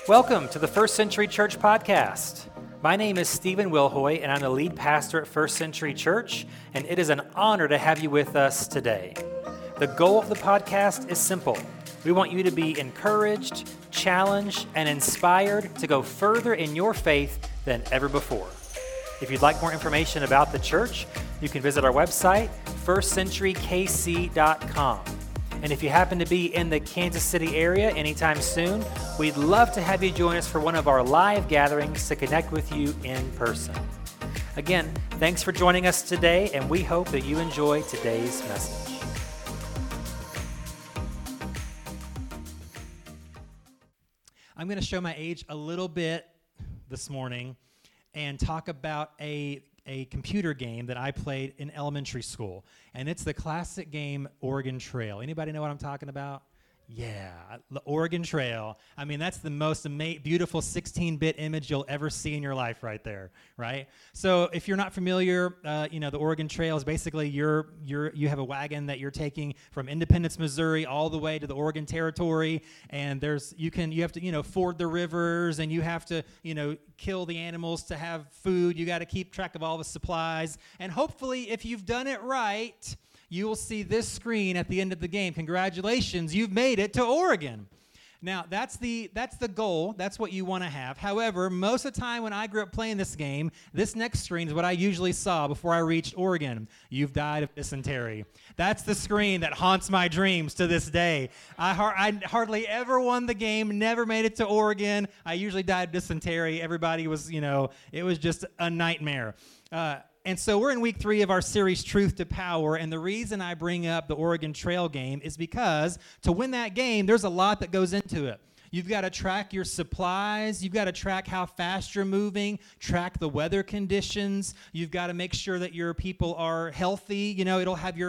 Welcome to the First Century Church Podcast. My name is Stephen Wilhoy, and I'm the lead pastor at First Century Church, and it is an honor to have you with us today. The goal of the podcast is simple. We want you to be encouraged, challenged, and inspired to go further in your faith than ever before. If you'd like more information about the church, you can visit our website, firstcenturykc.com. And if you happen to be in the Kansas City area anytime soon, we'd love to have you join us for one of our live gatherings to connect with you in person. Again, thanks for joining us today, and we hope that you enjoy today's message. I'm going to show my age a little bit this morning and talk about a computer game that I played in elementary school, and it's the classic game Oregon Trail. Anybody know what I'm talking about? Yeah, the Oregon Trail. I mean, that's the most beautiful 16-bit image you'll ever see in your life right there, right? So if you're not familiar, the Oregon Trail is basically you have a wagon that you're taking from Independence, Missouri, all the way to the Oregon Territory, and you have to ford the rivers, and you have to kill the animals to have food. You got to keep track of all the supplies, and hopefully, if you've done it right, you will see this screen at the end of the game. Congratulations, you've made it to Oregon. Now, that's the goal. That's what you want to have. However, most of the time when I grew up playing this game, this next screen is what I usually saw before I reached Oregon. You've died of dysentery. That's the screen that haunts my dreams to this day. I hardly ever won the game, never made it to Oregon. I usually died of dysentery. Everybody was, it was just a nightmare. And so we're in week 3 of our series, Truth to Power, and the reason I bring up the Oregon Trail game is because to win that game, there's a lot that goes into it. You've got to track your supplies. You've got to track how fast you're moving, track the weather conditions. You've got to make sure that your people are healthy. It'll have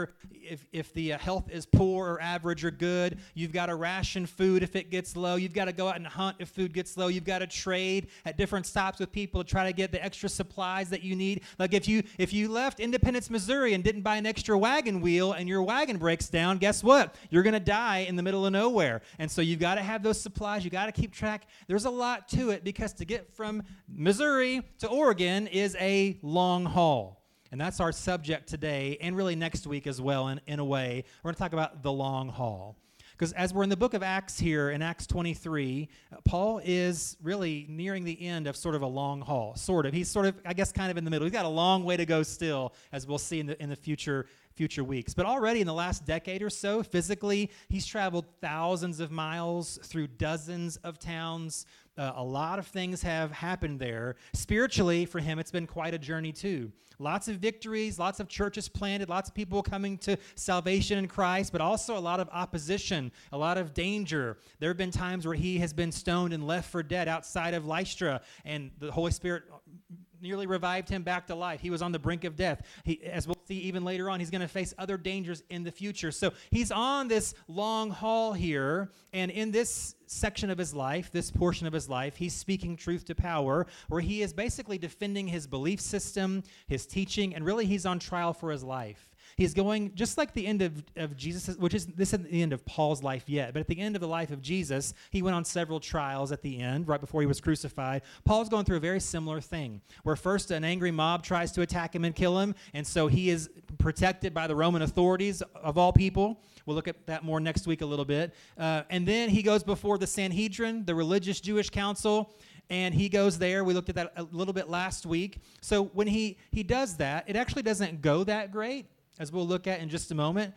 if the health is poor or average or good. You've got to ration food if it gets low. You've got to go out and hunt if food gets low. You've got to trade at different stops with people to try to get the extra supplies that you need. Like if you left Independence, Missouri and didn't buy an extra wagon wheel and your wagon breaks down, guess what? You're going to die in the middle of nowhere. And so you've got to have those supplies. You got to keep track. There's a lot to it because to get from Missouri to Oregon is a long haul. And that's our subject today and really next week as well in a way. We're going to talk about the long haul. Because as we're in the book of Acts here, in Acts 23, Paul is really nearing the end of sort of a long haul, sort of. He's sort of, I guess, kind of in the middle. He's got a long way to go still, as we'll see in the future weeks. But already in the last decade or so, physically, he's traveled thousands of miles through dozens of towns. A lot of things have happened there. Spiritually, for him, it's been quite a journey too. Lots of victories, lots of churches planted, lots of people coming to salvation in Christ, but also a lot of opposition, a lot of danger. There have been times where he has been stoned and left for dead outside of Lystra, and the Holy Spirit nearly revived him back to life. He was on the brink of death. As we'll see even later on, he's going to face other dangers in the future. So he's on this long haul here, and in this section of his life, this portion of his life, he's speaking truth to power, where he is basically defending his belief system, his teaching, and really he's on trial for his life. He's going, just like the end of Jesus, this isn't the end of Paul's life yet, but at the end of the life of Jesus, he went on several trials at the end, right before he was crucified. Paul's going through a very similar thing, where first an angry mob tries to attack him and kill him, and so he is protected by the Roman authorities of all people. We'll look at that more next week a little bit. And then he goes before the Sanhedrin, the religious Jewish council, and he goes there. We looked at that a little bit last week. So when he does that, it actually doesn't go that great. As we'll look at in just a moment,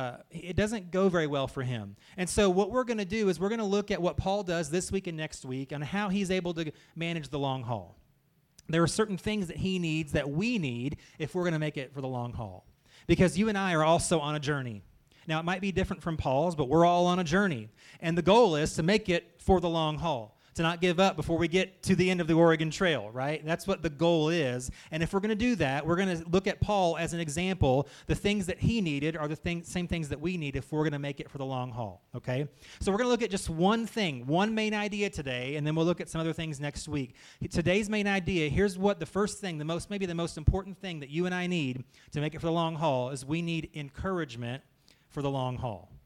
it doesn't go very well for him. And so what we're going to do is we're going to look at what Paul does this week and next week and how he's able to manage the long haul. There are certain things that he needs that we need if we're going to make it for the long haul. Because you and I are also on a journey. Now, it might be different from Paul's, but we're all on a journey. And the goal is to make it for the long haul, to not give up before we get to the end of the Oregon Trail, right? That's what the goal is. And if we're going to do that, we're going to look at Paul as an example. The things that he needed are the same things that we need if we're going to make it for the long haul, okay? So we're going to look at just one thing, one main idea today, and then we'll look at some other things next week. Today's main idea, here's what the first thing, maybe the most important thing that you and I need to make it for the long haul is we need encouragement for the long haul.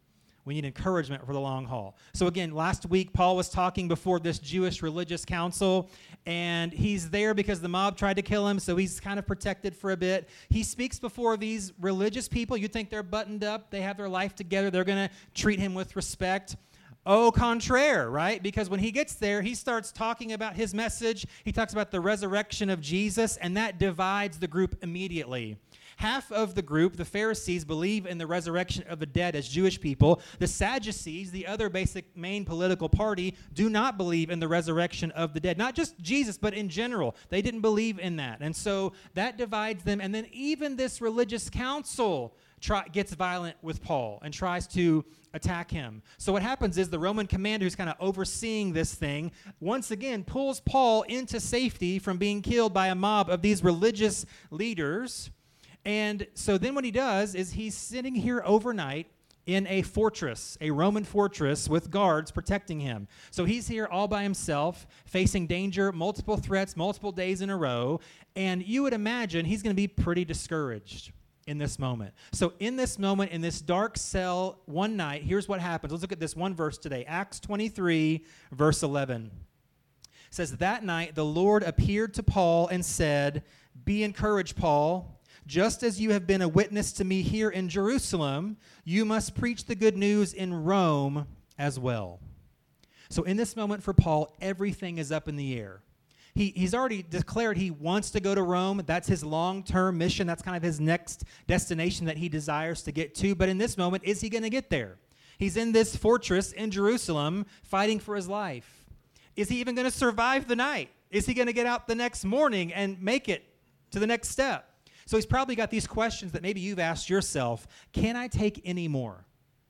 We need encouragement for the long haul. So again, last week, Paul was talking before this Jewish religious council, and he's there because the mob tried to kill him, so he's kind of protected for a bit. He speaks before these religious people. You'd think they're buttoned up. They have their life together. They're going to treat him with respect. Au contraire, right? Because when he gets there, he starts talking about his message. He talks about the resurrection of Jesus, and that divides the group immediately. Half of the group, the Pharisees, believe in the resurrection of the dead as Jewish people. The Sadducees, the other basic main political party, do not believe in the resurrection of the dead. Not just Jesus, but in general. They didn't believe in that. And so that divides them. And then even this religious council gets violent with Paul and tries to attack him. So what happens is the Roman commander who's kind of overseeing this thing, once again, pulls Paul into safety from being killed by a mob of these religious leaders. And so then what he does is he's sitting here overnight in a fortress, a Roman fortress with guards protecting him. So he's here all by himself, facing danger, multiple threats, multiple days in a row. And you would imagine he's going to be pretty discouraged in this moment. So in this moment, in this dark cell, one night, here's what happens. Let's look at this one verse today. Acts 23, verse 11. It says, "That night the Lord appeared to Paul and said, 'Be encouraged, Paul. Just as you have been a witness to me here in Jerusalem, you must preach the good news in Rome as well.'" So in this moment for Paul, everything is up in the air. He's already declared he wants to go to Rome. That's his long-term mission. That's kind of his next destination that he desires to get to. But in this moment, is he going to get there? He's in this fortress in Jerusalem fighting for his life. Is he even going to survive the night? Is he going to get out the next morning and make it to the next step? So he's probably got these questions that maybe you've asked yourself. Can I take any more?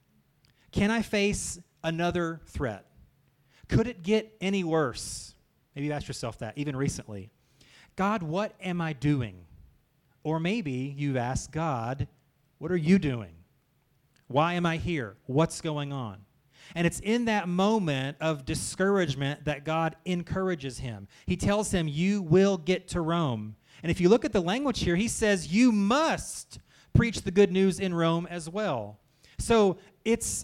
Can I face another threat? Could it get any worse? Maybe you've asked yourself that even recently. God, what am I doing? Or maybe you've asked God, what are you doing? Why am I here? What's going on? And it's in that moment of discouragement that God encourages him. He tells him, you will get to Rome. And if you look at the language here, he says, you must preach the good news in Rome as well. So it's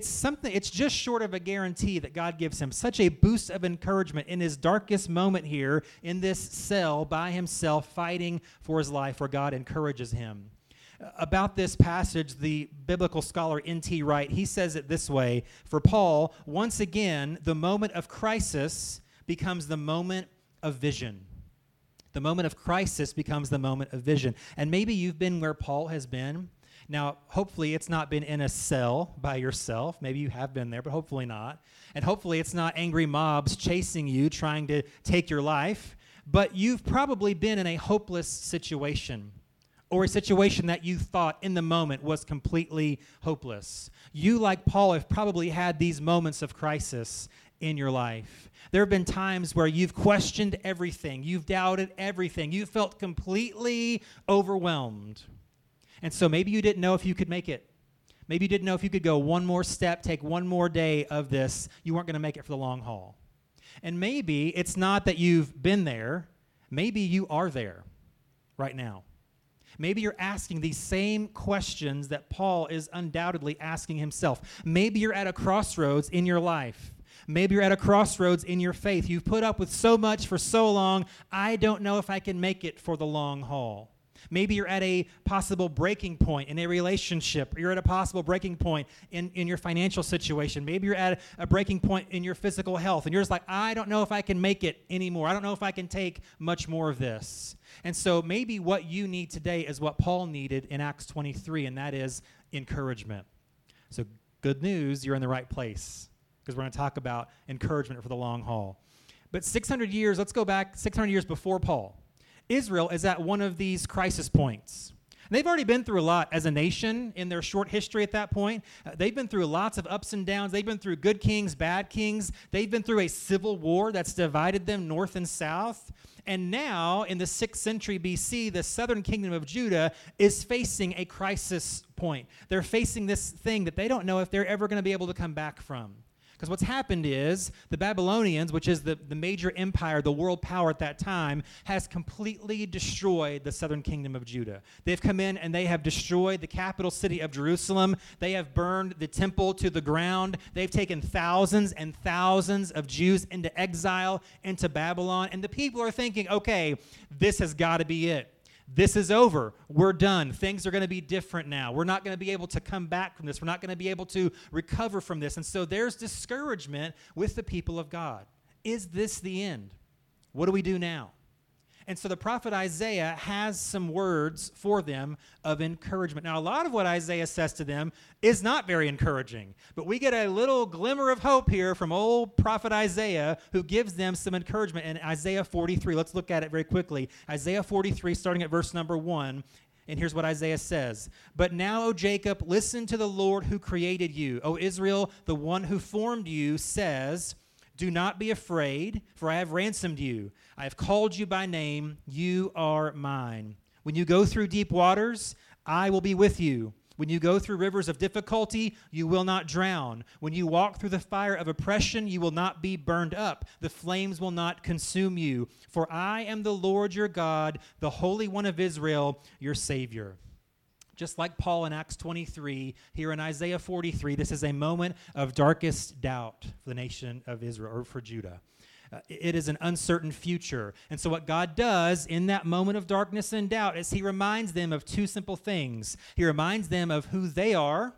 just short of a guarantee that God gives him. Such a boost of encouragement in his darkest moment here in this cell by himself fighting for his life where God encourages him. About this passage, the biblical scholar N.T. Wright, he says it this way. For Paul, once again, the moment of crisis becomes the moment of vision. The moment of crisis becomes the moment of vision. And maybe you've been where Paul has been. Now, hopefully it's not been in a cell by yourself. Maybe you have been there, but hopefully not. And hopefully it's not angry mobs chasing you, trying to take your life. But you've probably been in a hopeless situation, or a situation that you thought in the moment was completely hopeless. You, like Paul, have probably had these moments of crisis in your life. There have been times where you've questioned everything. You've doubted everything. You felt completely overwhelmed. And so maybe you didn't know if you could make it. Maybe you didn't know if you could go one more step, take one more day of this. You weren't going to make it for the long haul. And maybe it's not that you've been there. Maybe you are there right now. Maybe you're asking these same questions that Paul is undoubtedly asking himself. Maybe you're at a crossroads in your life. Maybe you're at a crossroads in your faith. You've put up with so much for so long, I don't know if I can make it for the long haul. Maybe you're at a possible breaking point in a relationship. You're at a possible breaking point in your financial situation. Maybe you're at a breaking point in your physical health. And you're just like, I don't know if I can make it anymore. I don't know if I can take much more of this. And so maybe what you need today is what Paul needed in Acts 23, and that is encouragement. So good news, you're in the right place, because we're going to talk about encouragement for the long haul. But 600 years, let's go back 600 years before Paul. Israel is at one of these crisis points. And they've already been through a lot as a nation in their short history at that point. They've been through lots of ups and downs. They've been through good kings, bad kings. They've been through a civil war that's divided them north and south. And now, in the 6th century BC, the southern kingdom of Judah is facing a crisis point. They're facing this thing that they don't know if they're ever going to be able to come back from. Because what's happened is the Babylonians, which is the major empire, the world power at that time, has completely destroyed the southern kingdom of Judah. They've come in and they have destroyed the capital city of Jerusalem. They have burned the temple to the ground. They've taken thousands and thousands of Jews into exile, into Babylon. And the people are thinking, okay, this has got to be it. This is over. We're done. Things are going to be different now. We're not going to be able to come back from this. We're not going to be able to recover from this. And so there's discouragement with the people of God. Is this the end? What do we do now? And so the prophet Isaiah has some words for them of encouragement. Now, a lot of what Isaiah says to them is not very encouraging, but we get a little glimmer of hope here from old prophet Isaiah who gives them some encouragement in Isaiah 43. Let's look at it very quickly. Isaiah 43, starting at verse number 1. And here's what Isaiah says. But now, O Jacob, listen to the Lord who created you. O Israel, the one who formed you says, do not be afraid, for I have ransomed you. I have called you by name. You are mine. When you go through deep waters, I will be with you. When you go through rivers of difficulty, you will not drown. When you walk through the fire of oppression, you will not be burned up. The flames will not consume you. For I am the Lord your God, the Holy One of Israel, your Savior. Just like Paul in Acts 23, here in Isaiah 43, this is a moment of darkest doubt for the nation of Israel, or for Judah. It is an uncertain future. And so what God does in that moment of darkness and doubt is he reminds them of two simple things. He reminds them of who they are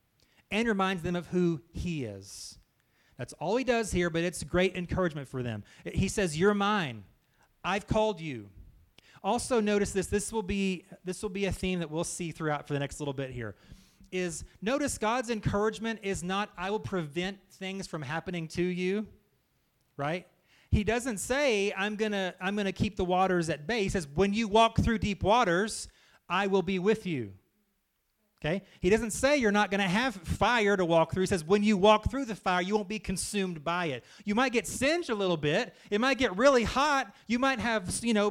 and reminds them of who he is. That's all he does here, but it's great encouragement for them. He says, you're mine. I've called you. Also notice this will be a theme that we'll see throughout for the next little bit here, is notice God's encouragement is not, I will prevent things from happening to you, right? He doesn't say, I'm gonna keep the waters at bay. He says, when you walk through deep waters, I will be with you. Okay? He doesn't say you're not going to have fire to walk through. He says when you walk through the fire, you won't be consumed by it. You might get singed a little bit. It might get really hot. You might have,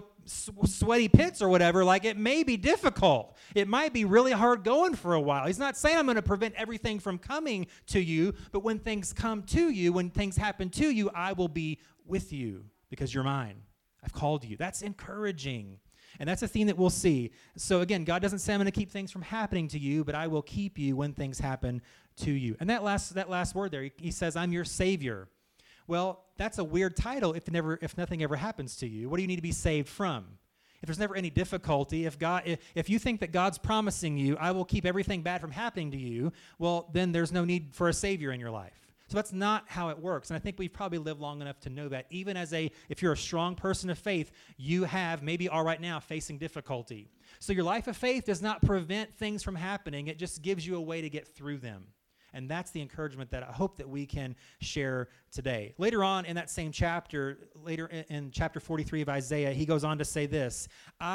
sweaty pits or whatever. Like, it may be difficult. It might be really hard going for a while. He's not saying I'm going to prevent everything from coming to you, but when things come to you, when things happen to you, I will be with you because you're mine. I've called you. That's encouraging. And that's a theme that we'll see. So again, God doesn't say I'm going to keep things from happening to you, but I will keep you when things happen to you. And that last word there, he says, I'm your Savior. Well, that's a weird title if nothing ever happens to you. What do you need to be saved from? If there's never any difficulty, if you think that God's promising you, I will keep everything bad from happening to you, well, then there's no need for a Savior in your life. So that's not how it works. And I think we've probably lived long enough to know that even if you're a strong person of faith, you have maybe are right now facing difficulty. So your life of faith does not prevent things from happening. It just gives you a way to get through them. And that's the encouragement that I hope that we can share today. Later on in that same chapter, later in chapter 43 of Isaiah, he goes on to say this,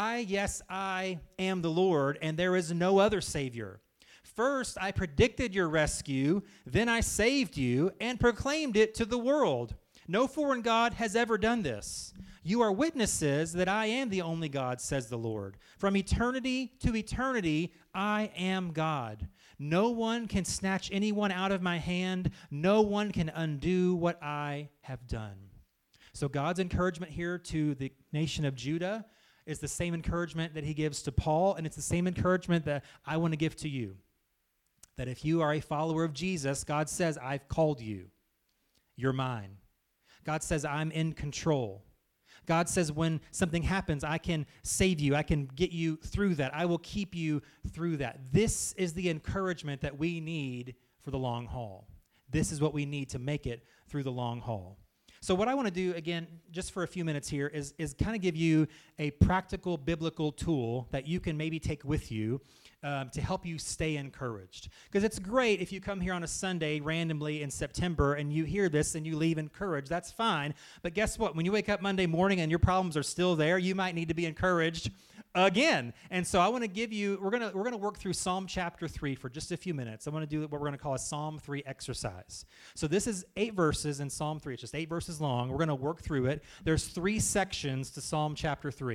I am the Lord, and there is no other Savior. First, I predicted your rescue, then I saved you and proclaimed it to the world. No foreign God has ever done this. You are witnesses that I am the only God, says the Lord. From eternity to eternity, I am God. No one can snatch anyone out of my hand. No one can undo what I have done. So God's encouragement here to the nation of Judah is the same encouragement that he gives to Paul, and it's the same encouragement that I want to give to you. That if you are a follower of Jesus, God says, I've called you. You're mine. God says, I'm in control. God says, when something happens, I can save you. I can get you through that. I will keep you through that. This is the encouragement that we need for the long haul. This is what we need to make it through the long haul. So what I want to do, again, just for a few minutes here, is kind of give you a practical biblical tool that you can maybe take with you to help you stay encouraged. Because it's great if you come here on a Sunday randomly in September and you hear this and you leave encouraged. That's fine. But guess what? When you wake up Monday morning and your problems are still there, you might need to be encouraged again. And so I want to give you, we're going to work through Psalm chapter 3 for just a few minutes. I want to do what we're going to call a Psalm 3 exercise. So this is 8 verses in Psalm 3. It's just 8 verses long. We're going to work through it. There's 3 sections to Psalm chapter 3.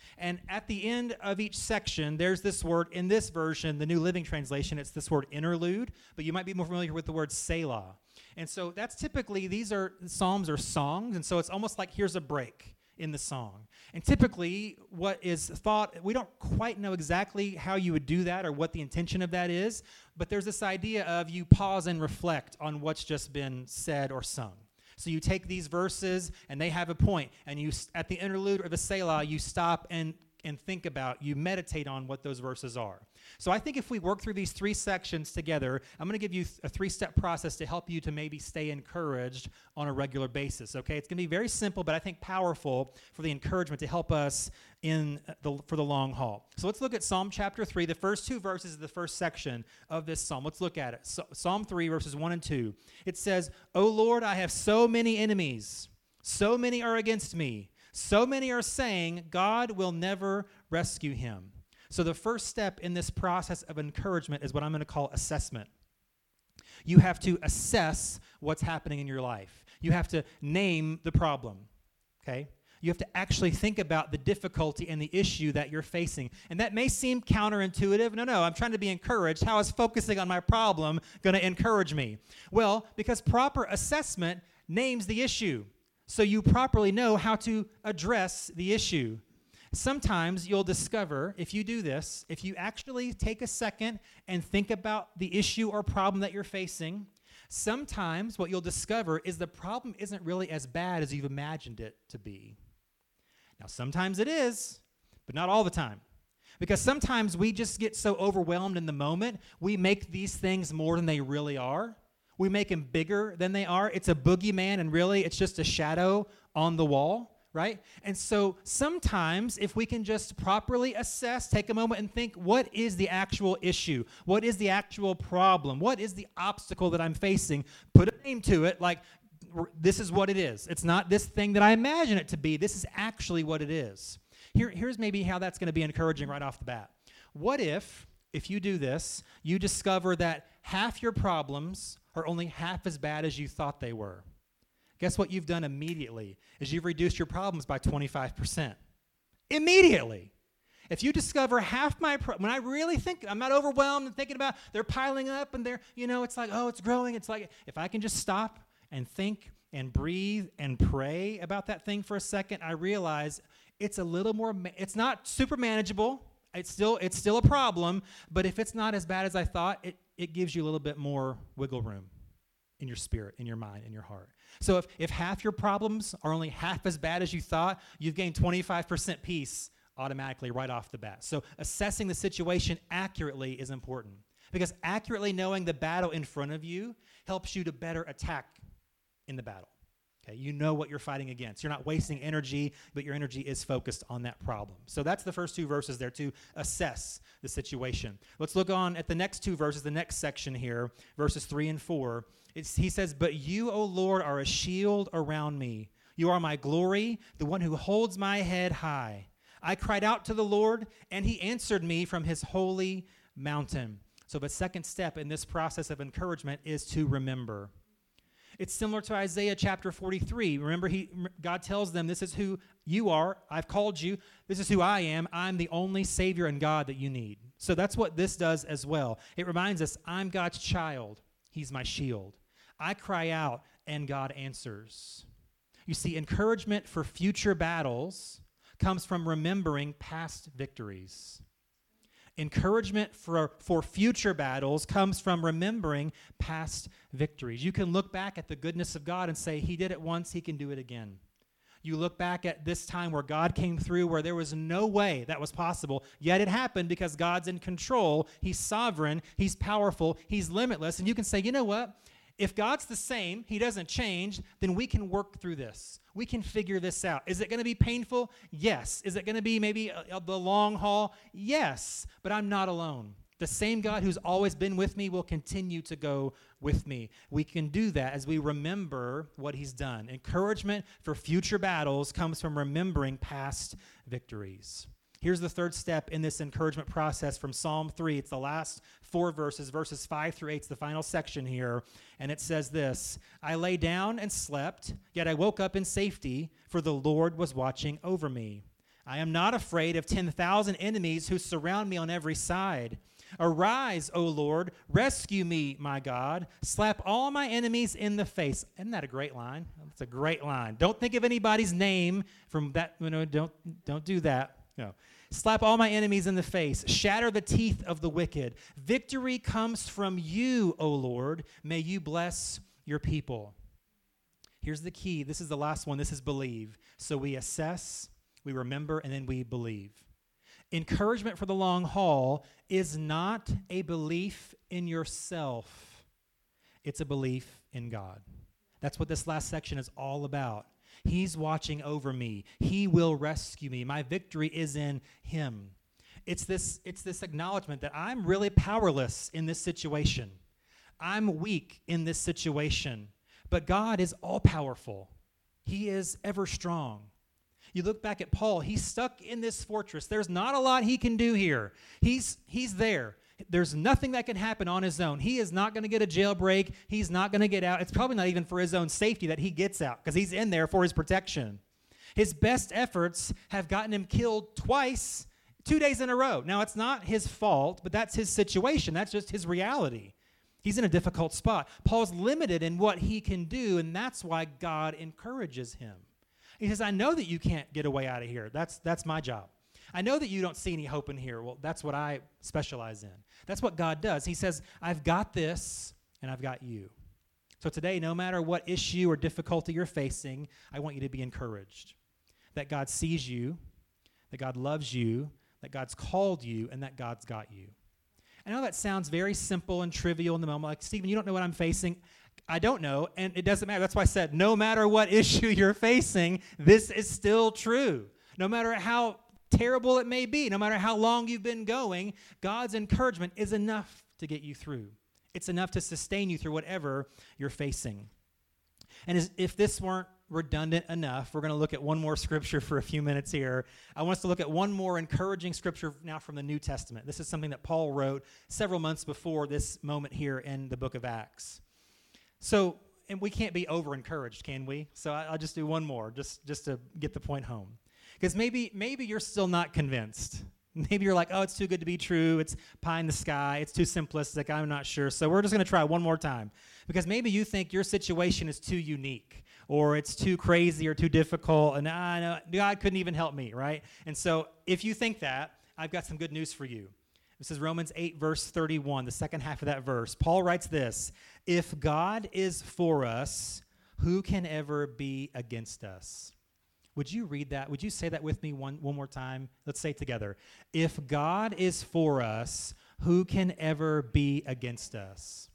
And at the end of each section, there's this word. In this version, the New Living Translation, it's this word interlude, but you might be more familiar with the word Selah. And so that's typically, these are psalms or songs, and so it's almost like here's a break in the song. And typically what is thought, we don't quite know exactly how you would do that or what the intention of that is, but there's this idea of you pause and reflect on what's just been said or sung. So you take these verses and they have a point, and you at the interlude or the Selah, you stop and think about, you meditate on what those verses are. So I think if we work through these three sections together, I'm going to give you a three-step process to help you to maybe stay encouraged on a regular basis, okay? It's going to be very simple, but I think powerful for the encouragement to help us for the long haul. So let's look at Psalm chapter 3. The first two verses of the first section of this psalm. Let's look at it. Psalm 3, verses 1 and 2. It says, "O Lord, I have so many enemies. So many are against me. So many are saying, God will never rescue him." So the first step in this process of encouragement is what I'm going to call assessment. You have to assess what's happening in your life. You have to name the problem, okay? You have to actually think about the difficulty and the issue that you're facing. And that may seem counterintuitive. No, I'm trying to be encouraged. How is focusing on my problem going to encourage me? Well, because proper assessment names the issue, so you properly know how to address the issue. Sometimes you'll discover, if you do this, if you actually take a second and think about the issue or problem that you're facing, sometimes what you'll discover is the problem isn't really as bad as you've imagined it to be. Now, sometimes it is, but not all the time. Because sometimes we just get so overwhelmed in the moment, we make these things more than they really are. We make them bigger than they are. It's a boogeyman, and really it's just a shadow on the wall, right? And so sometimes if we can just properly assess, take a moment and think, what is the actual issue? What is the actual problem? What is the obstacle that I'm facing? Put a name to it, like this is what it is. It's not this thing that I imagine it to be. This is actually what it is. Here's maybe how that's going to be encouraging right off the bat. What if you do this, you discover that half your problems are only half as bad as you thought they were? Guess what you've done immediately is you've reduced your problems by 25%. Immediately. If you discover half my when I really think, I'm not overwhelmed and thinking about they're piling up and they're, it's like, oh, it's growing. It's like, if I can just stop and think and breathe and pray about that thing for a second, I realize it's a little more, it's not super manageable. It's still a problem, but if it's not as bad as I thought, it gives you a little bit more wiggle room in your spirit, in your mind, in your heart. So if half your problems are only half as bad as you thought, you've gained 25% peace automatically right off the bat. So assessing the situation accurately is important, because accurately knowing the battle in front of you helps you to better attack in the battle. Okay, you know what you're fighting against. You're not wasting energy, but your energy is focused on that problem. So that's the first two verses there, to assess the situation. Let's look on at the next two verses, the next section here, verses 3 and 4. He says, "But you, O Lord, are a shield around me. You are my glory, the one who holds my head high. I cried out to the Lord, and he answered me from his holy mountain." So the second step in this process of encouragement is to remember. It's similar to Isaiah chapter 43. Remember, God tells them, this is who you are. I've called you. This is who I am. I'm the only Savior and God that you need. So that's what this does as well. It reminds us, I'm God's child. He's my shield. I cry out, and God answers. You see, encouragement for future battles comes from remembering past victories. Encouragement for future battles comes from remembering past victories. You can look back at the goodness of God and say, he did it once, he can do it again. You look back at this time where God came through, where there was no way that was possible, yet it happened because God's in control. He's sovereign, he's powerful, he's limitless. And you can say, you know what? If God's the same, he doesn't change, then we can work through this. We can figure this out. Is it going to be painful? Yes. Is it going to be maybe the long haul? Yes. But I'm not alone. The same God who's always been with me will continue to go with me. We can do that as we remember what he's done. Encouragement for future battles comes from remembering past victories. Here's the third step in this encouragement process from Psalm 3. It's the last 4 verses, verses 5 through 8. It's the final section here. And it says this, "I lay down and slept, yet I woke up in safety, for the Lord was watching over me. I am not afraid of 10,000 enemies who surround me on every side. Arise, O Lord, rescue me, my God. Slap all my enemies in the face. Isn't that a great line? That's a great line. Don't think of anybody's name from that. Don't do that. No. Slap all my enemies in the face. Shatter the teeth of the wicked. Victory comes from you, O Lord. May you bless your people. Here's the key. This is the last one. This is believe. So we assess, we remember, and then we believe. Encouragement for the long haul is not a belief in yourself. It's a belief in God. That's what this last section is all about. He's watching over me. He will rescue me. My victory is in him. It's this acknowledgement that I'm really powerless in this situation. I'm weak in this situation. But God is all-powerful. He is ever strong. You look back at Paul, he's stuck in this fortress. There's not a lot he can do here. He's there. There's nothing that can happen on his own. He is not going to get a jailbreak. He's not going to get out. It's probably not even for his own safety that he gets out because he's in there for his protection. His best efforts have gotten him killed twice, 2 days in a row. Now, it's not his fault, but that's his situation. That's just his reality. He's in a difficult spot. Paul's limited in what he can do, and that's why God encourages him. He says, I know that you can't get away out of here. That's my job. I know that you don't see any hope in here. Well, that's what I specialize in. That's what God does. He says, I've got this, and I've got you. So today, no matter what issue or difficulty you're facing, I want you to be encouraged that God sees you, that God loves you, that God's called you, and that God's got you. I know that sounds very simple and trivial in the moment. Like, Stephen, you don't know what I'm facing. I don't know, and it doesn't matter. That's why I said no matter what issue you're facing, this is still true. No matter how terrible it may be, no matter how long you've been going, God's encouragement is enough to get you through. It's enough to sustain you through whatever you're facing. And if this weren't redundant enough, we're going to look at one more scripture for a few minutes here. I want us to look at one more encouraging scripture now from the New Testament. This is something that Paul wrote several months before this moment here in the book of Acts. So, and we can't be over-encouraged, can we? So I'll just do one more, just to get the point home. Because maybe you're still not convinced. Maybe you're like, oh, it's too good to be true. It's pie in the sky. It's too simplistic. I'm not sure. So we're just going to try one more time. Because maybe you think your situation is too unique, or it's too crazy or too difficult, and no, God couldn't even help me, right? And so if you think that, I've got some good news for you. This is Romans 8, verse 31, the second half of that verse. Paul writes this, if God is for us, who can ever be against us? Would you read that? Would you say that with me one more time? Let's say it together. If God is for us, who can ever be against us?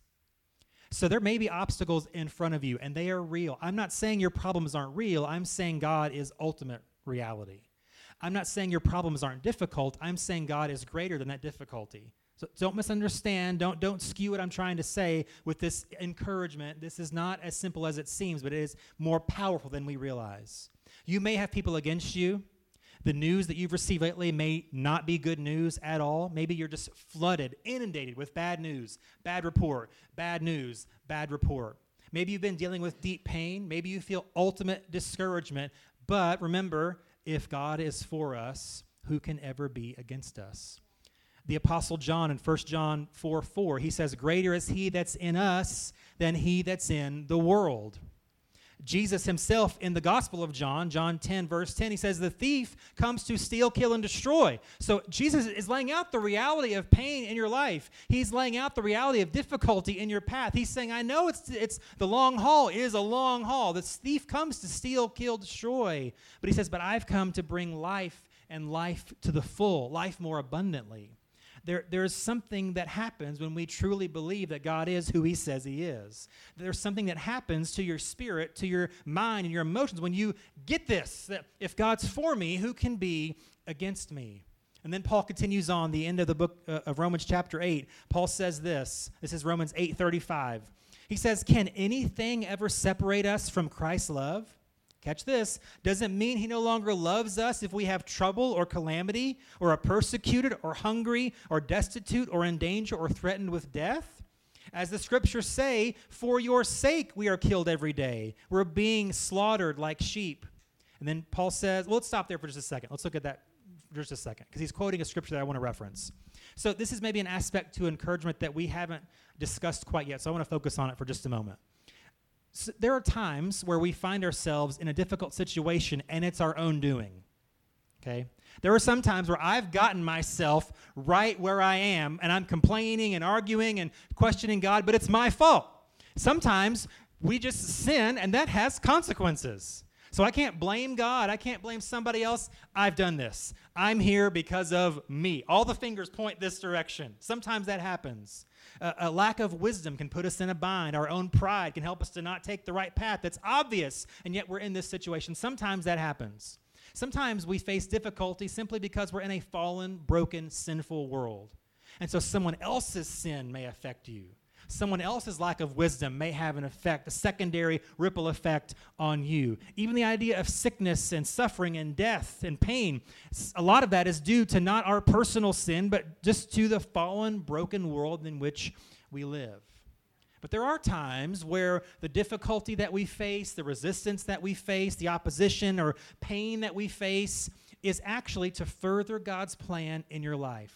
So there may be obstacles in front of you, and they are real. I'm not saying your problems aren't real. I'm saying God is ultimate reality. I'm not saying your problems aren't difficult. I'm saying God is greater than that difficulty. So don't misunderstand. Don't skew what I'm trying to say with this encouragement. This is not as simple as it seems, but it is more powerful than we realize. You may have people against you. The news that you've received lately may not be good news at all. Maybe you're just flooded, inundated with bad news, bad report, bad news, bad report. Maybe you've been dealing with deep pain. Maybe you feel ultimate discouragement. But remember, if God is for us, who can ever be against us? The Apostle John in 1 John 4:4, he says, greater is he that's in us than he that's in the world. Jesus himself in the Gospel of John, John 10, verse 10, he says, the thief comes to steal, kill, and destroy. So Jesus is laying out the reality of pain in your life. He's laying out the reality of difficulty in your path. He's saying, I know it's the long haul is a long haul. The thief comes to steal, kill, destroy. But he says, but I've come to bring life and life to the full, life more abundantly. There's something that happens when we truly believe that God is who he says he is. There's something that happens to your spirit, to your mind, and your emotions when you get this, that if God's for me, who can be against me? And then Paul continues on the end of the book of Romans chapter 8. Paul says this. This is Romans 8:35. He says, can anything ever separate us from Christ's love? Catch this. Doesn't mean he no longer loves us if we have trouble or calamity or are persecuted or hungry or destitute or in danger or threatened with death. As the scriptures say, for your sake we are killed every day. We're being slaughtered like sheep. And then Paul says, well, let's stop there for just a second. Let's look at that for just a second, because he's quoting a scripture that I want to reference. So this is maybe an aspect to encouragement that we haven't discussed quite yet, so I want to focus on it for just a moment. So there are times where we find ourselves in a difficult situation, and it's our own doing, okay? There are some times where I've gotten myself right where I am, and I'm complaining and arguing and questioning God, but it's my fault. Sometimes we just sin, and that has consequences. So I can't blame God. I can't blame somebody else. I've done this. I'm here because of me. All the fingers point this direction. Sometimes that happens. A lack of wisdom can put us in a bind. Our own pride can help us to not take the right path. That's obvious, and yet we're in this situation. Sometimes that happens. Sometimes we face difficulty simply because we're in a fallen, broken, sinful world. And so someone else's sin may affect you. Someone else's lack of wisdom may have an effect, a secondary ripple effect on you. Even the idea of sickness and suffering and death and pain, a lot of that is due to not our personal sin, but just to the fallen, broken world in which we live. But there are times where the difficulty that we face, the resistance that we face, the opposition or pain that we face is actually to further God's plan in your life.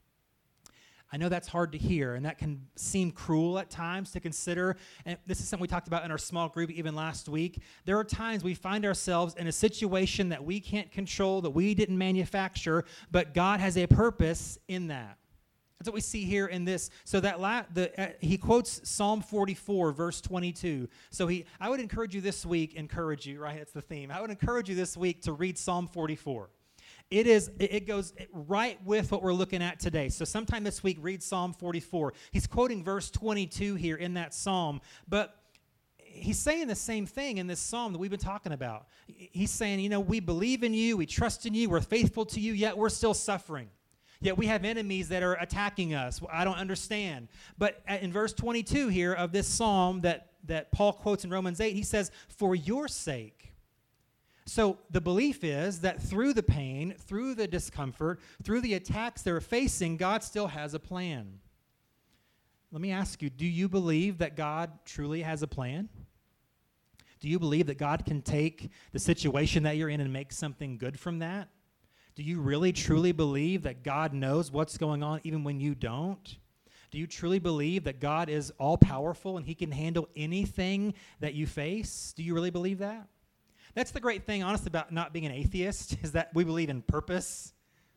I know that's hard to hear, and that can seem cruel at times to consider. And this is something we talked about in our small group even last week. There are times we find ourselves in a situation that we can't control, that we didn't manufacture, but God has a purpose in that. That's what we see here in this. So that he quotes Psalm 44, verse 22. So I would encourage you this week, right? That's the theme. I would encourage you this week to read Psalm 44. It goes right with what we're looking at today. So sometime this week, read Psalm 44. He's quoting verse 22 here in that psalm, but he's saying the same thing in this psalm that we've been talking about. He's saying, we believe in you, we trust in you, we're faithful to you, yet we're still suffering. Yet we have enemies that are attacking us. I don't understand. But in verse 22 here of this psalm that Paul quotes in Romans 8, he says, for your sake. So the belief is that through the pain, through the discomfort, through the attacks they're facing, God still has a plan. Let me ask you, do you believe that God truly has a plan? Do you believe that God can take the situation that you're in and make something good from that? Do you really, truly believe that God knows what's going on even when you don't? Do you truly believe that God is all-powerful and he can handle anything that you face? Do you really believe that? That's the great thing, honestly, about not being an atheist, is that we believe in purpose.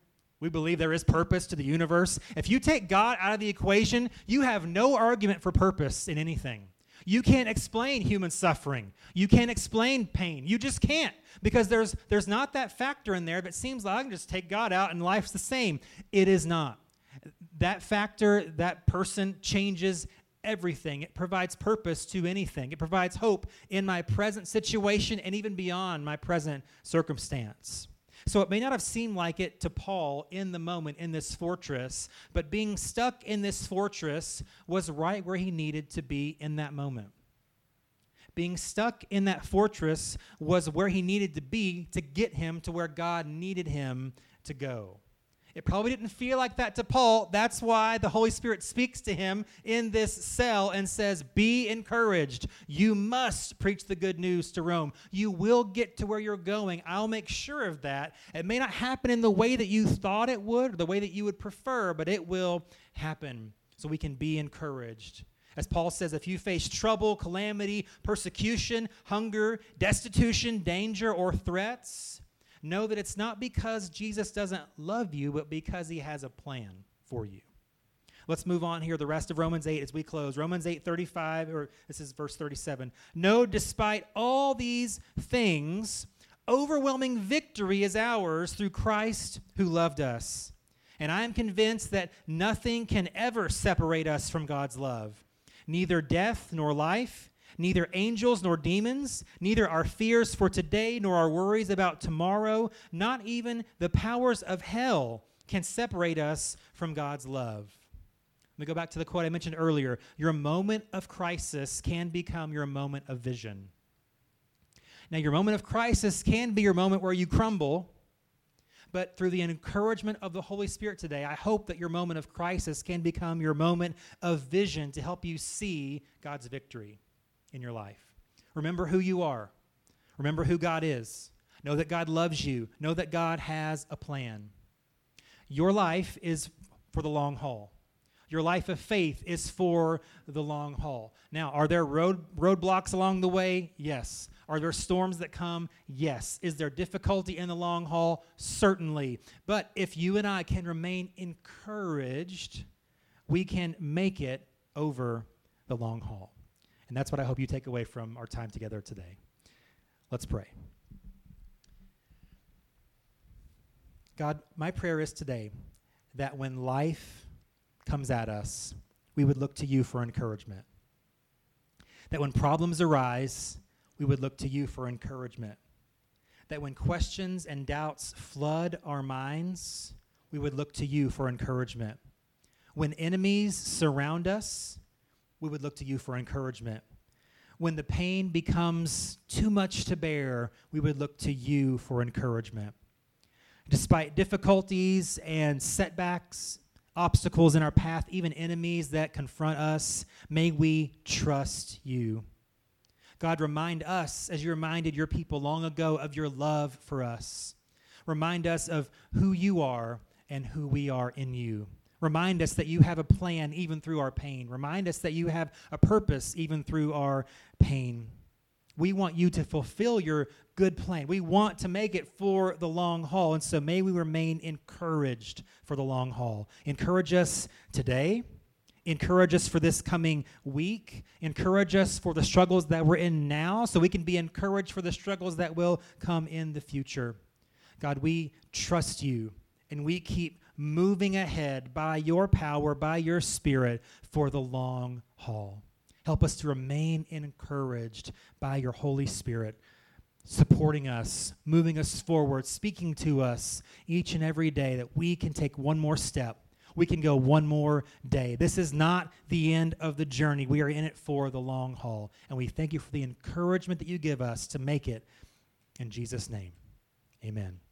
We believe there is purpose to the universe. If you take God out of the equation, you have no argument for purpose in anything. You can't explain human suffering. You can't explain pain. You just can't, because there's not that factor in there that seems like I can just take God out and life's the same. It is not. That factor, that person changes everything. It provides purpose to anything. It provides hope in my present situation and even beyond my present circumstance. So it may not have seemed like it to Paul in the moment in this fortress, but being stuck in this fortress was right where he needed to be in that moment. Being stuck in that fortress was where he needed to be to get him to where God needed him to go. It probably didn't feel like that to Paul. That's why the Holy Spirit speaks to him in this cell and says, be encouraged. You must preach the good news to Rome. You will get to where you're going. I'll make sure of that. It may not happen in the way that you thought it would, or the way that you would prefer, but it will happen so we can be encouraged. As Paul says, if you face trouble, calamity, persecution, hunger, destitution, danger, or threats, know that it's not because Jesus doesn't love you, but because he has a plan for you. Let's move on here, the rest of Romans 8 as we close. Romans 8:35, or this is verse 37. No, despite all these things, overwhelming victory is ours through Christ who loved us. And I am convinced that nothing can ever separate us from God's love. Neither death nor life, neither angels nor demons, neither our fears for today nor our worries about tomorrow, not even the powers of hell can separate us from God's love. Let me go back to the quote I mentioned earlier. Your moment of crisis can become your moment of vision. Now, your moment of crisis can be your moment where you crumble, but through the encouragement of the Holy Spirit today, I hope that your moment of crisis can become your moment of vision to help you see God's victory in your life. Remember who you are. Remember who God is. Know that God loves you. Know that God has a plan. Your life is for the long haul. Your life of faith is for the long haul. Now, are there roadblocks along the way? Yes. Are there storms that come? Yes. Is there difficulty in the long haul? Certainly. But if you and I can remain encouraged, we can make it over the long haul. And that's what I hope you take away from our time together today. Let's pray. God, my prayer is today that when life comes at us, we would look to you for encouragement. That when problems arise, we would look to you for encouragement. That when questions and doubts flood our minds, we would look to you for encouragement. When enemies surround us, we would look to you for encouragement. When the pain becomes too much to bear, we would look to you for encouragement. Despite difficulties and setbacks, obstacles in our path, even enemies that confront us, may we trust you. God, remind us, as you reminded your people long ago, of your love for us. Remind us of who you are and who we are in you. Remind us that you have a plan even through our pain. Remind us that you have a purpose even through our pain. We want you to fulfill your good plan. We want to make it for the long haul, and so may we remain encouraged for the long haul. Encourage us today. Encourage us for this coming week. Encourage us for the struggles that we're in now so we can be encouraged for the struggles that will come in the future. God, we trust you, and we keep moving ahead by your power, by your Spirit for the long haul. Help us to remain encouraged by your Holy Spirit, supporting us, moving us forward, speaking to us each and every day that we can take one more step. We can go one more day. This is not the end of the journey. We are in it for the long haul. And we thank you for the encouragement that you give us to make it. In Jesus' name, amen.